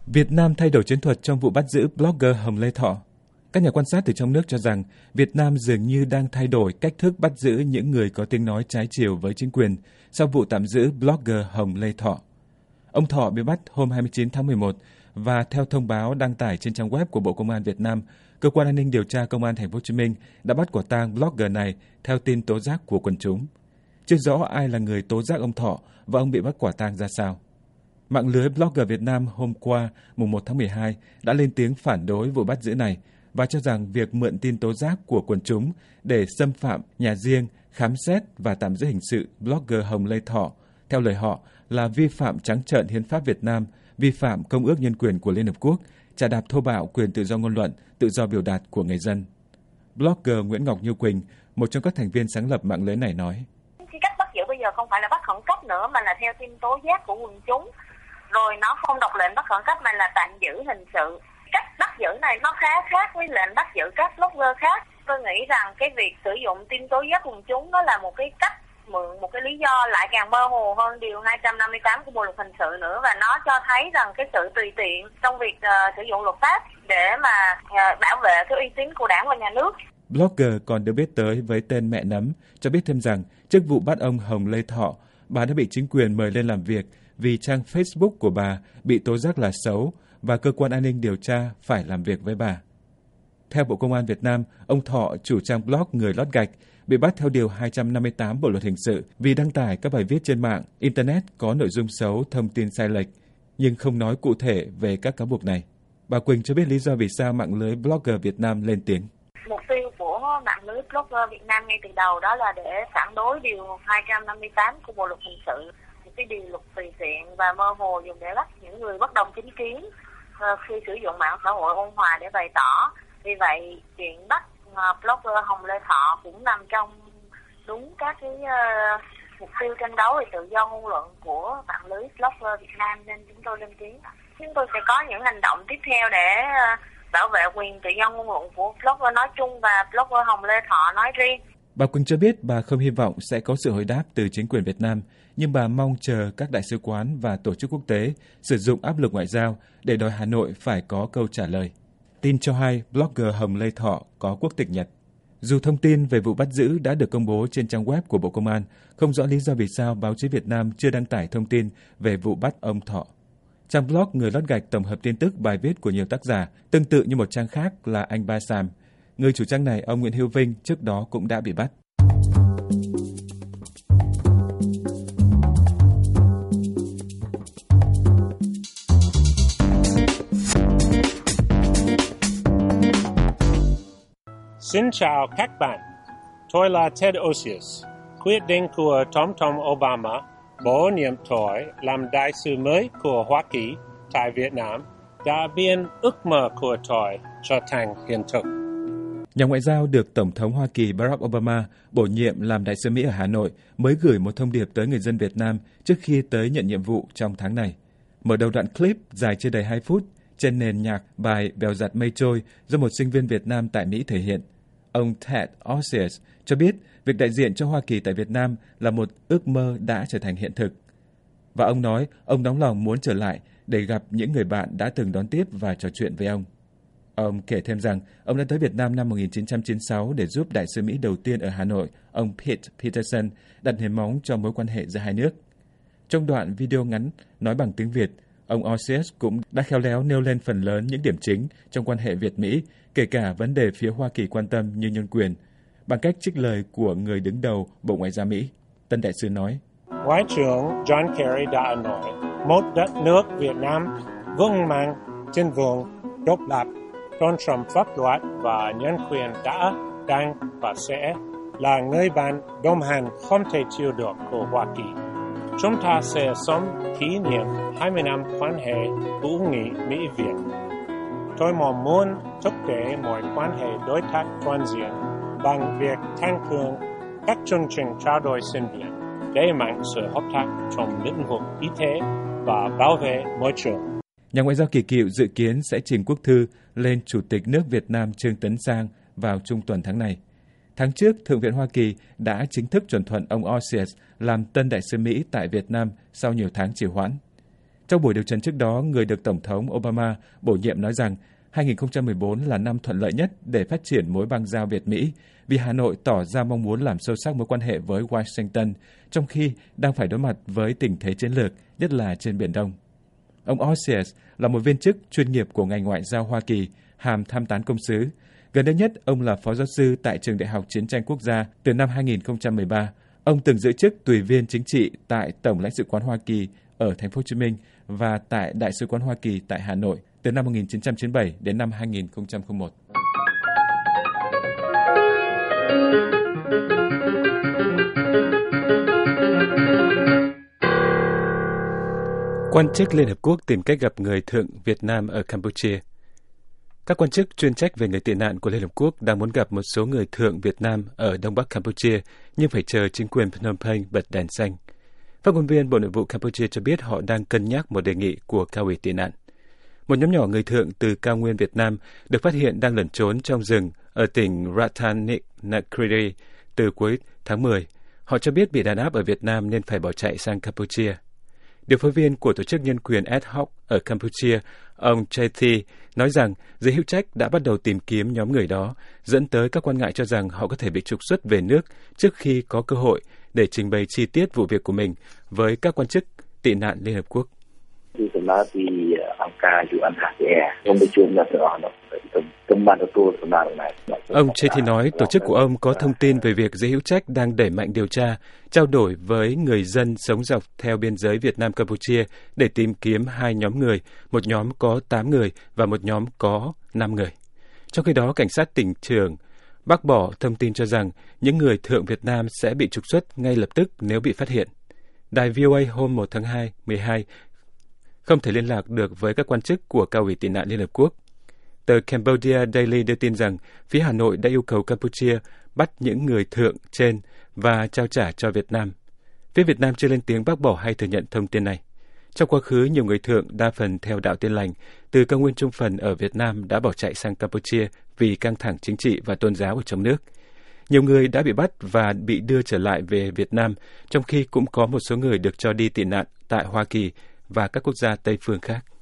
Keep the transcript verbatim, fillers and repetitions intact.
Việt Nam thay đổi chiến thuật trong vụ bắt giữ blogger Hồng Lê Thọ. Các nhà quan sát từ trong nước cho rằng Việt Nam dường như đang thay đổi cách thức bắt giữ những người có tiếng nói trái chiều với chính quyền sau vụ tạm giữ blogger Hồng Lê Thọ. Ông Thọ bị bắt hôm hai mươi chín tháng mười một và theo thông báo đăng tải trên trang web của Bộ Công an Việt Nam, cơ quan an ninh điều tra Công an Thành phố Hồ Chí Minh đã bắt quả tang blogger này theo tin tố giác của quần chúng. Chưa rõ ai là người tố giác ông Thọ và ông bị bắt quả tang ra sao. Mạng lưới blogger Việt Nam hôm qua, mùng một tháng mười hai, đã lên tiếng phản đối vụ bắt giữ này và cho rằng việc mượn tin tố giác của quần chúng để xâm phạm nhà riêng, khám xét và tạm giữ hình sự blogger Hồng Lê Thọ, theo lời họ là vi phạm trắng trợn hiến pháp Việt Nam, vi phạm Công ước Nhân quyền của Liên Hợp Quốc, chà đạp thô bạo quyền tự do ngôn luận, tự do biểu đạt của người dân. Blogger Nguyễn Ngọc Như Quỳnh, một trong các thành viên sáng lập mạng lưới này nói: Cái cách bắt giữ bây giờ không phải là bắt khẩn cấp nữa mà là theo tin tố giác của quần chúng. Rồi nó không đọc lệnh bắt khẩn cấp mà là tạm giữ hình sự. Cách bắt giữ này nó khá khác với lệnh bắt giữ các blogger khác. Tôi nghĩ rằng cái việc sử dụng tin tố giác quần chúng đó là một cái cách mượn một cái lý do lại càng mơ hồ hơn điều hai trăm năm mươi tám của Bộ luật hình sự nữa, và nó cho thấy rằng cái sự tùy tiện trong việc uh, sử dụng luật pháp để mà uh, bảo vệ cái uy tín của đảng và nhà nước. Blogger còn được biết tới với tên Mẹ Nấm cho biết thêm rằng trước vụ bắt ông Hồng Lê Thọ, bà đã bị chính quyền mời lên làm việc vì trang Facebook của bà bị tố giác là xấu và cơ quan an ninh điều tra phải làm việc với bà. Theo Bộ Công an Việt Nam, ông Thọ, chủ trang blog Người Lót Gạch, bị bắt theo điều hai trăm năm mươi tám Bộ luật hình sự vì đăng tải các bài viết trên mạng, Internet có nội dung xấu, thông tin sai lệch, nhưng không nói cụ thể về các cáo buộc này. Bà Quỳnh cho biết lý do vì sao mạng lưới blogger Việt Nam lên tiếng. Mục tiêu của mạng lưới blogger Việt Nam ngay từ đầu đó là để phản đối điều hai trăm năm mươi tám của Bộ luật hình sự, cái điều luật tùy tiện và mơ hồ dùng để bắt những người bất đồng chính kiến khi sử dụng mạng xã hội ôn hòa để bày tỏ. Vì vậy, chuyện bắt blogger Hồng Lê Thọ cũng nằm trong đúng các cái uh, mục tiêu tranh đấu về tự do ngôn luận của mạng lưới blogger Việt Nam, nên chúng tôi lên tiếng. Chúng tôi sẽ có những hành động tiếp theo để uh, bảo vệ quyền tự do ngôn luận của blogger nói chung và blogger Hồng Lê Thọ nói riêng. Bà Quỳnh cho biết bà không hy vọng sẽ có sự hồi đáp từ chính quyền Việt Nam, nhưng bà mong chờ các đại sứ quán và tổ chức quốc tế sử dụng áp lực ngoại giao để đòi Hà Nội phải có câu trả lời. Tin cho hay blogger Hồng Lê Thọ có quốc tịch Nhật. Dù thông tin về vụ bắt giữ đã được công bố trên trang web của Bộ Công an, không rõ lý do vì sao báo chí Việt Nam chưa đăng tải thông tin về vụ bắt ông Thọ. Trang blog Người Lót Gạch tổng hợp tin tức bài viết của nhiều tác giả, tương tự như một trang khác là Anh Ba Sàm. Người chủ trang này, ông Nguyễn Hữu Vinh, trước đó cũng đã bị bắt. Xin chào các bạn, tôi là Ted Osius. Quyết định của Tổng thống Obama bổ nhiệm tôi làm đại sứ mới của Hoa Kỳ tại Việt Nam đã biến ước mơ của tôi trở thành hiện thực. Nhà ngoại giao được Tổng thống Hoa Kỳ Barack Obama bổ nhiệm làm đại sứ Mỹ ở Hà Nội mới gửi một thông điệp tới người dân Việt Nam trước khi tới nhận nhiệm vụ trong tháng này. Mở đầu đoạn clip dài chưa đầy hai phút trên nền nhạc bài Bèo giặt mây trôi do một sinh viên Việt Nam tại Mỹ thể hiện. Ông Ted Osius cho biết việc đại diện cho Hoa Kỳ tại Việt Nam là một ước mơ đã trở thành hiện thực. Và ông nói ông nóng lòng muốn trở lại để gặp những người bạn đã từng đón tiếp và trò chuyện với ông. Ông kể thêm rằng ông đã tới Việt Nam năm một nghìn chín trăm chín mươi sáu để giúp đại sứ Mỹ đầu tiên ở Hà Nội, ông Pete Peterson, đặt nền móng cho mối quan hệ giữa hai nước. Trong đoạn video ngắn nói bằng tiếng Việt, ông Osius cũng đã khéo léo nêu lên phần lớn những điểm chính trong quan hệ Việt-Mỹ, kể cả vấn đề phía Hoa Kỳ quan tâm như nhân quyền, bằng cách trích lời của người đứng đầu Bộ Ngoại giao Mỹ. Tân đại sứ nói: Ngoại trưởng John Kerry đã nói, một đất nước Việt Nam vững mạnh trên vùng độc lập, tôn trọng pháp luật và nhân quyền đã, đang và sẽ là người bạn đồng hành không thể thiếu được của Hoa Kỳ. Chúng ta sẽ sống kỷ niệm hai mươi năm quan hệ hữu nghị Mỹ-Việt. Tôi mong muốn thúc đẩy mọi quan hệ đối tác toàn diện bằng việc tăng cường các chương trình trao đổi sinh viên, đẩy mạnh sự hợp tác trong lĩnh vực y tế và bảo vệ môi trường. Nhà ngoại giao Kỳ Cựu dự kiến sẽ trình quốc thư lên Chủ tịch nước Việt Nam Trương Tấn Sang vào trung tuần tháng này. Tháng trước, Thượng viện Hoa Kỳ đã chính thức chuẩn thuận ông Osius làm tân đại sứ Mỹ tại Việt Nam sau nhiều tháng trì hoãn. Trong buổi điều trần trước đó, người được Tổng thống Obama bổ nhiệm nói rằng hai không một bốn là năm thuận lợi nhất để phát triển mối bang giao Việt-Mỹ vì Hà Nội tỏ ra mong muốn làm sâu sắc mối quan hệ với Washington, trong khi đang phải đối mặt với tình thế chiến lược, nhất là trên Biển Đông. Ông Osius là một viên chức chuyên nghiệp của ngành ngoại giao Hoa Kỳ, hàm tham tán công sứ. Gần đây nhất, ông là phó giáo sư tại Trường Đại học Chiến tranh Quốc gia từ năm hai không một ba. Ông từng giữ chức tùy viên chính trị tại Tổng lãnh sự quán Hoa Kỳ ở Thành phố Hồ Chí Minh và tại Đại sứ quán Hoa Kỳ tại Hà Nội từ năm một nghìn chín trăm chín mươi bảy đến năm hai nghìn không trăm lẻ một. Quan chức Liên Hợp Quốc tìm cách gặp người thượng Việt Nam ở Campuchia. Các quan chức chuyên trách về người tị nạn của Liên Hợp Quốc đang muốn gặp một số người thượng Việt Nam ở Đông Bắc Campuchia, nhưng phải chờ chính quyền Phnom Penh bật đèn xanh. Phát ngôn viên Bộ Nội vụ Campuchia cho biết họ đang cân nhắc một đề nghị của cao ủy tị nạn. Một nhóm nhỏ người thượng từ cao nguyên Việt Nam được phát hiện đang lẩn trốn trong rừng ở tỉnh Rattanakriri từ cuối tháng mười. Họ cho biết bị đàn áp ở Việt Nam nên phải bỏ chạy sang Campuchia. Điều phối viên của Tổ chức Nhân quyền ad hoc ở Campuchia, ông Chethi, nói rằng giới hữu trách đã bắt đầu tìm kiếm nhóm người đó, dẫn tới các quan ngại cho rằng họ có thể bị trục xuất về nước trước khi có cơ hội để trình bày chi tiết vụ việc của mình với các quan chức tị nạn Liên Hợp Quốc. Ông Chethi nói tổ chức của ông có thông tin về việc giới hữu trách đang đẩy mạnh điều tra, trao đổi với người dân sống dọc theo biên giới Việt Nam-Campuchia để tìm kiếm hai nhóm người, một nhóm có tám người và một nhóm có năm người. Trong khi đó, cảnh sát tỉnh trưởng bác bỏ thông tin cho rằng những người thượng Việt Nam sẽ bị trục xuất ngay lập tức nếu bị phát hiện. Đài vê o a hôm một tháng hai, mười hai không thể liên lạc được với các quan chức của cao ủy tị nạn Liên Hợp Quốc. Tờ Cambodia Daily đưa tin rằng phía Hà Nội đã yêu cầu Campuchia bắt những người thượng trên và trao trả cho Việt Nam. Phía Việt Nam chưa lên tiếng bác bỏ hay thừa nhận thông tin này. Trong quá khứ, nhiều người thượng, đa phần theo đạo Tin lành, từ cao nguyên Trung Phần ở Việt Nam đã bỏ chạy sang Campuchia vì căng thẳng chính trị và tôn giáo ở trong nước. Nhiều người đã bị bắt và bị đưa trở lại về Việt Nam, trong khi cũng có một số người được cho đi tị nạn tại Hoa Kỳ và các quốc gia Tây phương khác.